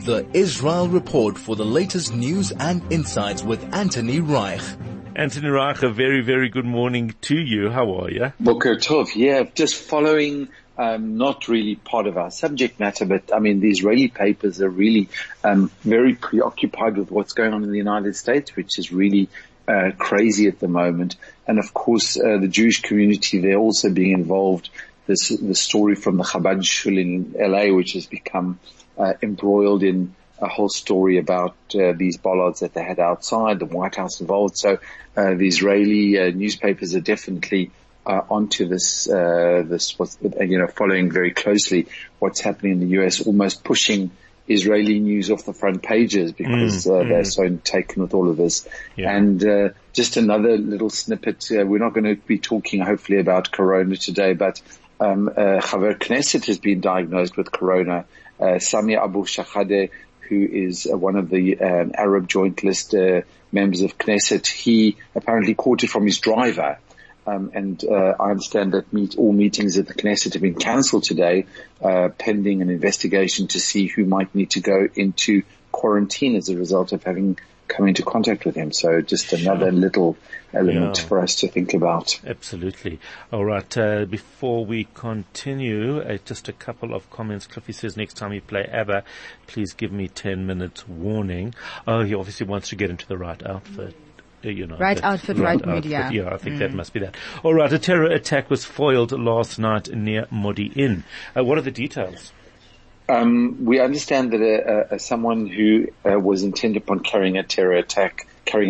The Israel Report for the latest news and insights with Anthony Reich. Anthony Reich, a very, very good morning to you. How are you? Boker Tov. Yeah, just following, not really part of our subject matter, but I mean, the Israeli papers are really, very preoccupied with what's going on in the United States, which is really, crazy at the moment. And of course, the Jewish community, they're also being involved. The story from the Chabad Shul in LA, which has become, embroiled in a whole story about these bollards that they had outside, the White House involved. So the Israeli newspapers are definitely onto this following very closely what's happening in the US, almost pushing Israeli news off the front pages because they're so taken with all of this. Yeah. And just another little snippet. We're not going to be talking hopefully about corona today, but Chaver Knesset has been diagnosed with corona. Sami Abu Shahade, who is one of the Arab Joint List members of Knesset, he apparently caught it from his driver. And I understand that all meetings at the Knesset have been cancelled today, pending an investigation to see who might need to go into quarantine as a result of having come into contact with him. So just another little element for us to think about. Absolutely. All right. Before we continue, just a couple of comments. Cliffy says next time you play ABBA, please give me 10 minutes warning. Oh, he obviously wants to get into the right outfit. Right outfit, right mood, yeah. Yeah, I think that must be that. All right. A terror attack was foiled last night near Modi'in. What are the details? We understand that someone who was intent upon carrying out a terror attack,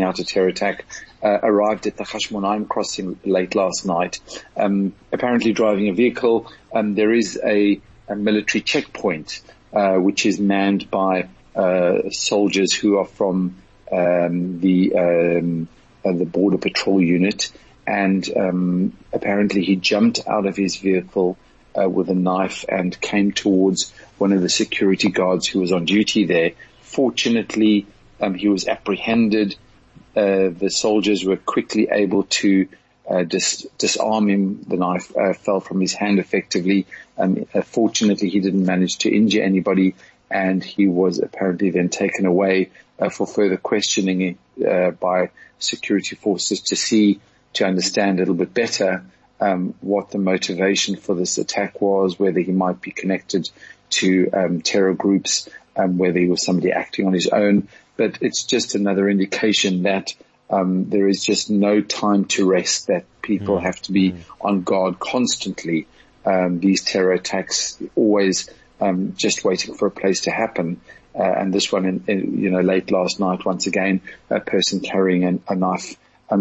arrived at the Hashmonaim crossing late last night. Apparently driving a vehicle. There is a military checkpoint, which is manned by soldiers who are from the border patrol unit, and apparently he jumped out of his vehicle with a knife and came towards one of the security guards who was on duty there. Fortunately, he was apprehended. The soldiers were quickly able to disarm him. The knife fell from his hand effectively. Fortunately, he didn't manage to injure anybody, and he was apparently then taken away for further questioning by security forces to understand a little bit better what the motivation for this attack was, whether he might be connected to terror groups, whether he was somebody acting on his own. But it's just another indication that there is just no time to rest, that people have to be on guard constantly. These terror attacks always just waiting for a place to happen. And this one, late last night, once again, a person carrying a knife.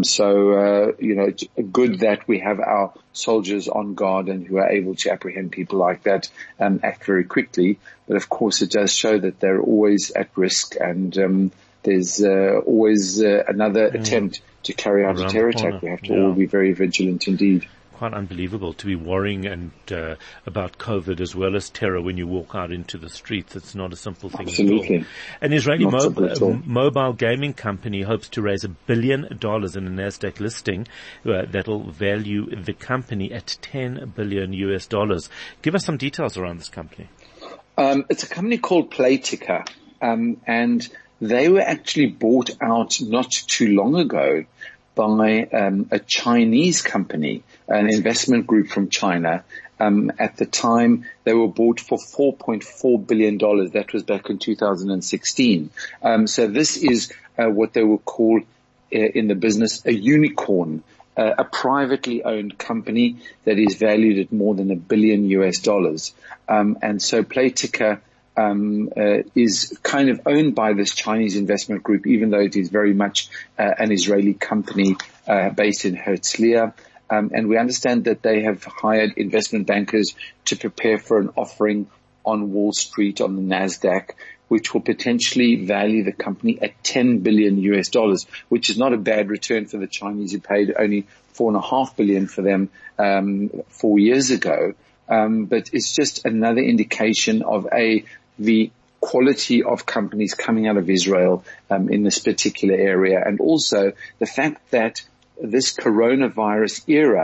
So good that we have our soldiers on guard and who are able to apprehend people like that, act very quickly. But of course, it does show that they're always at risk, and there's always another attempt to carry out a terror attack. We have to all be very vigilant indeed. Quite unbelievable to be worrying about COVID as well as terror when you walk out into the streets. It's not a simple thing Absolutely. at all. An Israeli mobile gaming company hopes to raise $1 billion in a NASDAQ listing that'll value the company at $10 billion US. Give us some details around this company. It's a company called Playtika, and they were actually bought out not too long ago by a Chinese company, an investment group from China. At the time, they were bought for $4.4 billion. That was back in 2016. So this is what they will call in the business a unicorn, a privately owned company that is valued at more than $1 billion US. And so Playtika is kind of owned by this Chinese investment group, even though it is very much an Israeli company based in Herzliya. And we understand that they have hired investment bankers to prepare for an offering on Wall Street, on the NASDAQ, which will potentially value the company at $10 billion US, which is not a bad return for the Chinese who paid only $4.5 billion for them 4 years ago. But it's just another indication of the quality of companies coming out of Israel in this particular area, and also the fact that this coronavirus era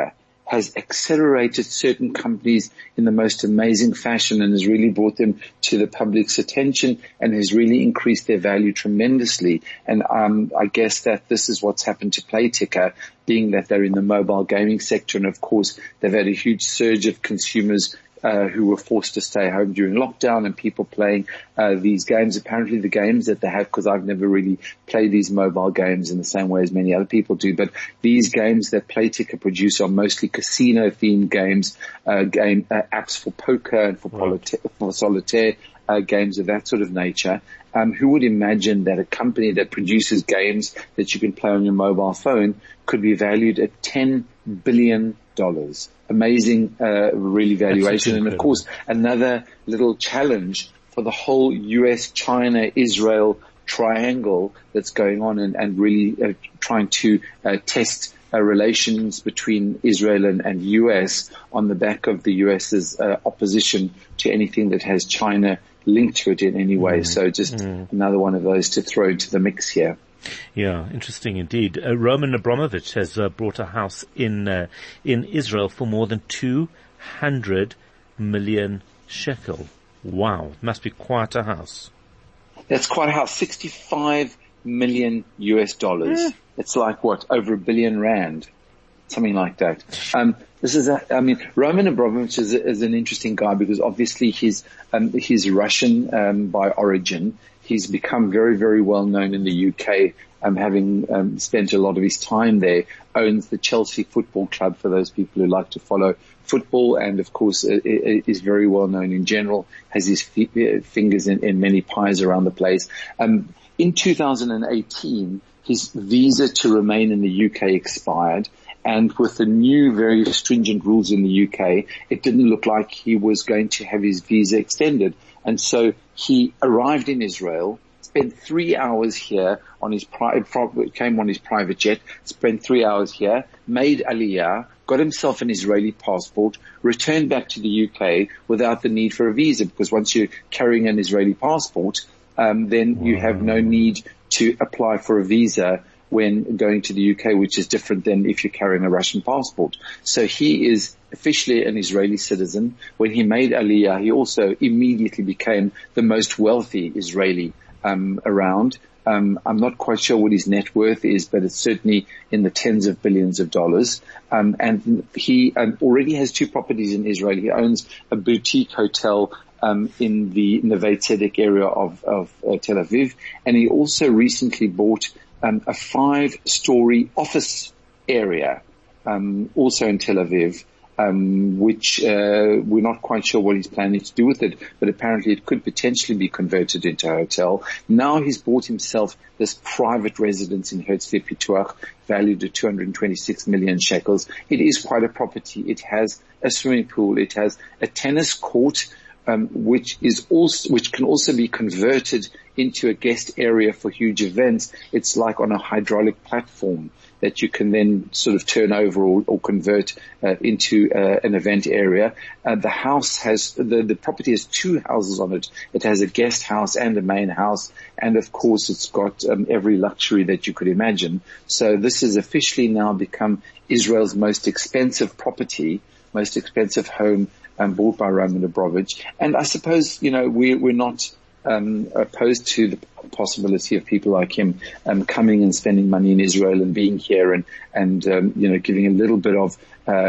has accelerated certain companies in the most amazing fashion and has really brought them to the public's attention and has really increased their value tremendously. And I guess that this is what's happened to Playtika, being that they're in the mobile gaming sector. And of course, they've had a huge surge of consumers who were forced to stay home during lockdown and people playing these games. Apparently the games that they have, because I've never really played these mobile games in the same way as many other people do, but these games that Playtika produce are mostly casino-themed games, apps for poker and for solitaire, games of that sort of nature. Who would imagine that a company that produces games that you can play on your mobile phone could be valued at $10 billion? Amazing, really valuation. And of course, another little challenge for the whole US, China, Israel triangle that's going on and really trying to test relations between Israel and US on the back of the US's opposition to anything that has China linked to it in any way. So just another one of those to throw into the mix here. Yeah, interesting indeed. Roman Abramovich has bought a house in Israel for more than 200 million shekel. Wow, must be quite a house. That's quite a house. 65 million US dollars. It's like what, over $1 billion, something like that. Roman Abramovich is an interesting guy because obviously he's Russian by origin. He's become very, very well known in the UK, having spent a lot of his time there. Owns the Chelsea Football Club for those people who like to follow football, and of course is very well known in general. Has his fingers in many pies around the place. In 2018, his visa to remain in the UK expired. And with the new very stringent rules in the UK, it didn't look like he was going to have his visa extended. And so he arrived in Israel, spent 3 hours here on his came on his private jet, spent 3 hours here, made Aliyah, got himself an Israeli passport, returned back to the UK without the need for a visa, because once you're carrying an Israeli passport, then you have no need to apply for a visa when going to the UK, which is different than if you're carrying a Russian passport. So he is officially an Israeli citizen. When he made Aliyah, he also immediately became the most wealthy Israeli around. I'm not quite sure what his net worth is, but it's certainly in the tens of billions of dollars. And he already has 2 properties in Israel. He owns a boutique hotel in the Neve Tzedek area of Tel Aviv, and he also recently bought a 5-story office area, also in Tel Aviv, which we're not quite sure what he's planning to do with it, but apparently it could potentially be converted into a hotel. Now he's bought himself this private residence in Herzliya Pituach, valued at 226 million shekels. It is quite a property. It has a swimming pool. It has a tennis court, which can also be converted into a guest area for huge events. It's like on a hydraulic platform that you can then sort of turn over or convert into an event area. The house has the property has 2 houses on it. It has a guest house and a main house, and of course it's got every luxury that you could imagine. So this has officially now become Israel's most expensive property, most expensive home, bought by Roman Abramovich. And I suppose, we're not opposed to the possibility of people like him coming and spending money in Israel and being here and giving a little bit of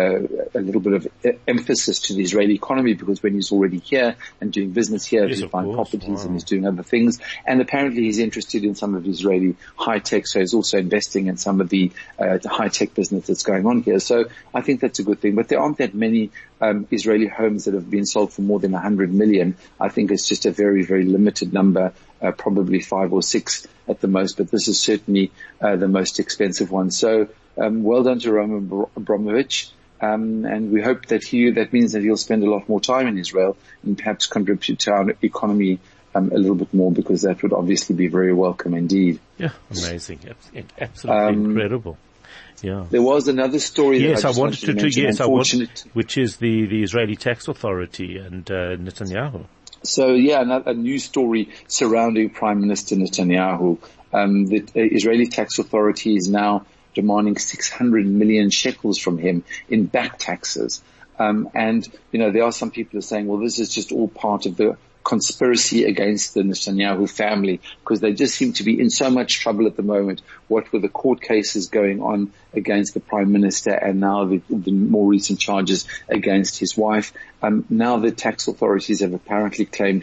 emphasis to the Israeli economy, because when he's already here and doing business here, he's buying properties and he's doing other things. And apparently he's interested in some of Israeli high tech, so he's also investing in some of the high tech business that's going on here. So I think that's a good thing. But there aren't that many Israeli homes that have been sold for more than 100 million. I think it's just a very, very limited number, probably 5 or 6 at the most, but this is certainly the most expensive one. So well done to Roman Abramovich, and we hope that means that he'll spend a lot more time in Israel and perhaps contribute to our economy a little bit more, because that would obviously be very welcome indeed. Yeah, amazing, absolutely incredible. Yeah. There was another story that I wanted to mention, which is the Israeli tax authority and Netanyahu. So a new story surrounding Prime Minister Netanyahu. The Israeli tax authority is now demanding 600 million shekels from him in back taxes. And, there are some people who are saying, well, this is just all part of the conspiracy against the Netanyahu family, because they just seem to be in so much trouble at the moment. What with the court cases going on against the prime minister, and now the more recent charges against his wife. Now the tax authorities have apparently claimed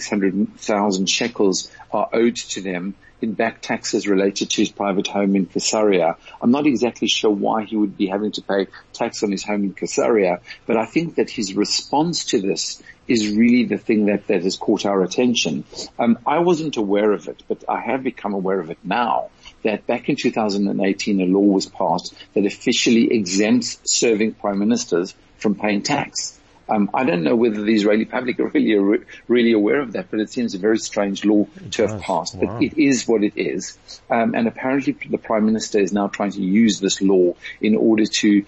600,000 shekels are owed to them in back taxes related to his private home in Caesarea. I'm not exactly sure why he would be having to pay tax on his home in Caesarea, but I think that his response to this is really the thing that has caught our attention. I wasn't aware of it, but I have become aware of it now, that back in 2018 a law was passed that officially exempts serving prime ministers from paying tax. I don't know whether the Israeli public are really aware of that, but it seems a very strange law to have passed. Wow. But it is what it is. And apparently the Prime Minister is now trying to use this law in order to,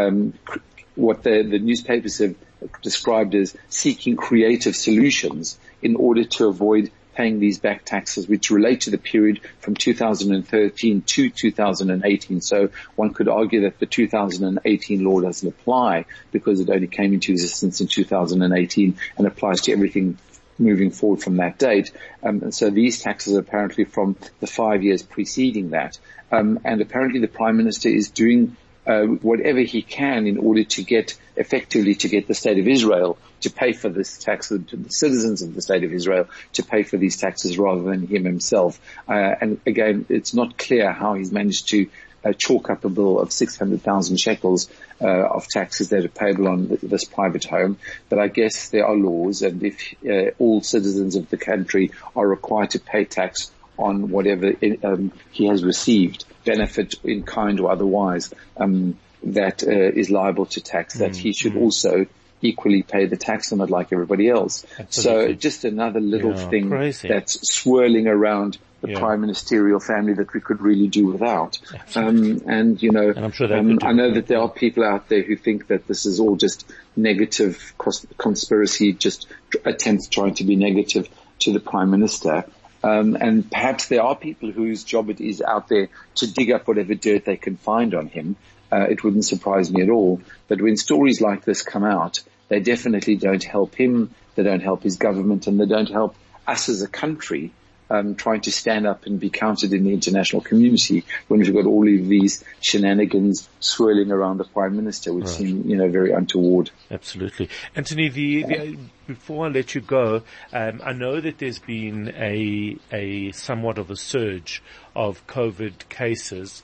what the newspapers have described as seeking creative solutions in order to avoid paying these back taxes, which relate to the period from 2013 to 2018. So one could argue that the 2018 law doesn't apply because it only came into existence in 2018 and applies to everything moving forward from that date. And so these taxes are apparently from the 5 years preceding that. And apparently the Prime Minister is doing whatever he can in order to get the state of Israel to pay for this tax, to the citizens of the state of Israel to pay for these taxes rather than him himself. And again, it's not clear how he's managed to chalk up a bill of 600,000 shekels of taxes that are payable on this private home. But I guess there are laws, and if all citizens of the country are required to pay tax on whatever he has received, benefit in kind or otherwise, that is liable to tax, that he should also equally pay the tax on it like everybody else. Absolutely. So just another little thing that's swirling around the prime ministerial family that we could really do without. And I'm sure I know that there are people out there who think that this is all just negative conspiracy, just attempts trying to be negative to the prime minister. And perhaps there are people whose job it is out there to dig up whatever dirt they can find on him. It wouldn't surprise me at all. But when stories like this come out, they definitely don't help him, they don't help his government, and they don't help us as a country trying to stand up and be counted in the international community when we've got all of these shenanigans swirling around the Prime Minister, which seem, very untoward. Absolutely. Anthony, before I let you go, I know that there's been a somewhat of a surge of COVID cases.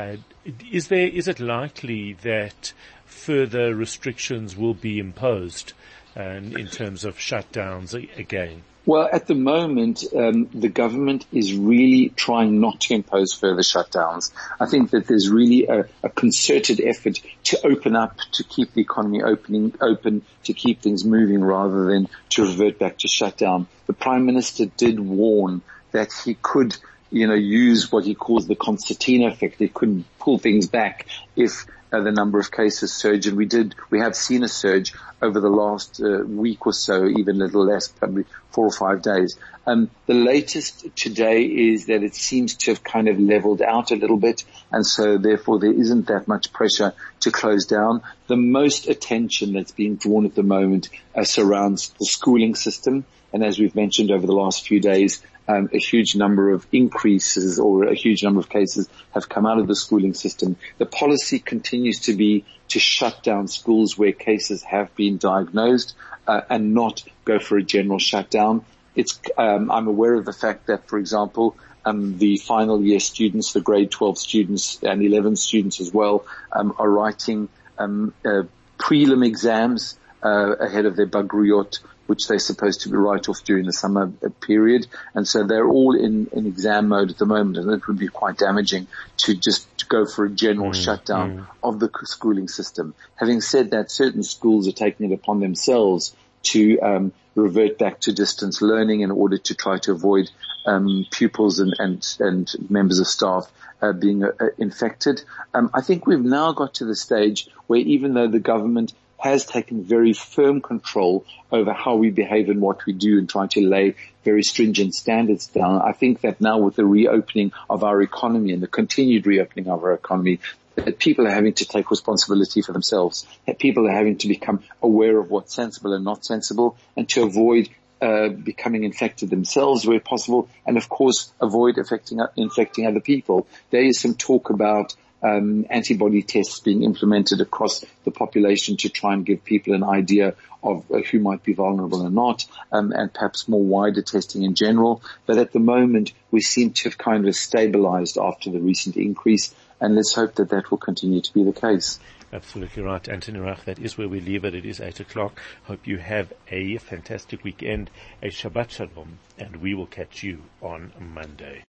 Is it likely that further restrictions will be imposed in terms of shutdowns again? Well, at the moment, the government is really trying not to impose further shutdowns. I think that there's really a concerted effort to open up, to keep the economy open, to keep things moving rather than to revert back to shutdown. The Prime Minister did warn that he could, use what he calls the concertina effect. He could pull things back if the number of cases surge, and we have seen a surge over the last week or so, even a little less, probably 4 or 5 days. The latest today is that it seems to have kind of leveled out a little bit, and so therefore there isn't that much pressure to close down. The most attention that's being drawn at the moment surrounds the schooling system, and as we've mentioned over the last few days, a huge number of increases or a huge number of cases have come out of the schooling system. The policy continues to be to shut down schools where cases have been diagnosed and not go for a general shutdown. I'm aware of the fact that, for example, the final year students, the grade 12 students and 11 students as well, are writing prelim exams ahead of their Bagruyot, which they're supposed to be write off during the summer period. And so they're all in exam mode at the moment, and it would be quite damaging to just go for a general shutdown of the schooling system. Having said that, certain schools are taking it upon themselves to revert back to distance learning in order to try to avoid pupils and members of staff being infected. I think we've now got to the stage where even though the government has taken very firm control over how we behave and what we do and trying to lay very stringent standards down. I think that now with the reopening of our economy and the continued reopening of our economy, that people are having to take responsibility for themselves, that people are having to become aware of what's sensible and not sensible, and to avoid becoming infected themselves where possible, and of course avoid infecting other people. There is some talk about antibody tests being implemented across the population to try and give people an idea of who might be vulnerable or not, and perhaps more wider testing in general. But at the moment, we seem to have kind of stabilized after the recent increase, and let's hope that that will continue to be the case. Absolutely right, Anthony Rach. That is where we leave it. It is 8:00. Hope you have a fantastic weekend, a Shabbat Shalom, and we will catch you on Monday.